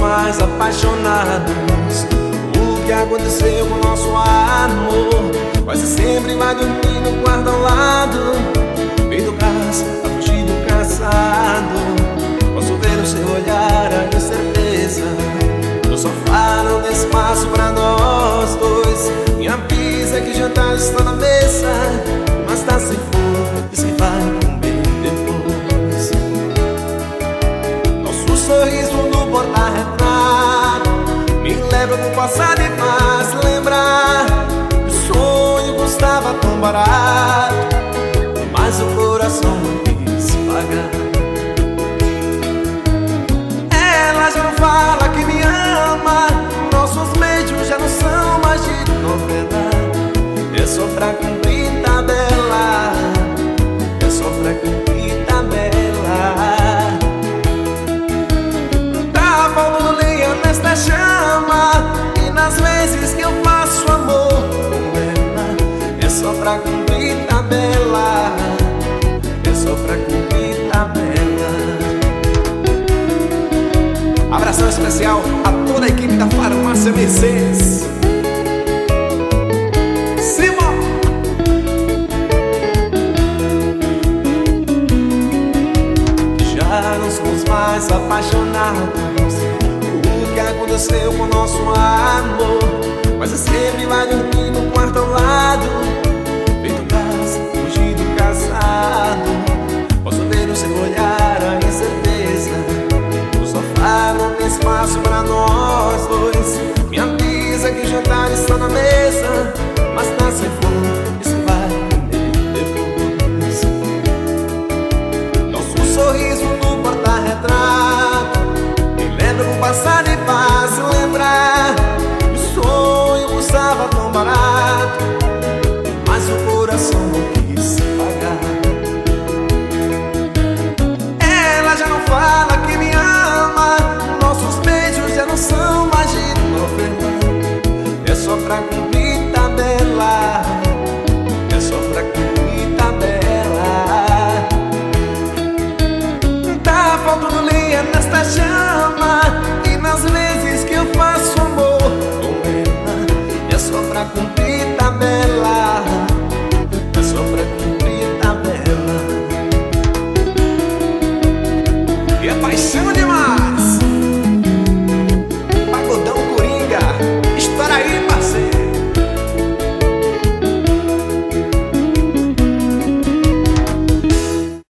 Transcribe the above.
mais apaixonados. O que aconteceu com o nosso amor? Quase sempre vai dormir no quarto ao lado, feito caça, a fugir do caçado. Posso ver o seu olhar, a incerteza. No sofá não tem espaço pra nós dois. Me avisa que o jantar está na mesa, mas tá sem fome, diz que vai comer depois. Nosso sorriso no porta-retrato me leva pro passado e faz lembrar que o sonho custava tão barato, mas o coração não quis pagar. Ela já não fala que me ama, nossos beijos já não são mais de novela. É só pra cumprir tabela, é só pra cumprir tabela. Tá faltando lenha nesta chama, e nas vezes que eu faço amor com ela, é só pra cumprir tabela, é só pra cumprir tabela. Abração especial a toda a equipe da Farmácia Mercedes. Já não somos mais apaixonados. O que aconteceu com o nosso amor? Quase sempre vai dormir no quarto ao lado, feito caça, fugir do caçado. Posso ver no seu olhar a incerteza. No sofá não tem espaço pra nós dois. Me avisa que o jantar está na mesa,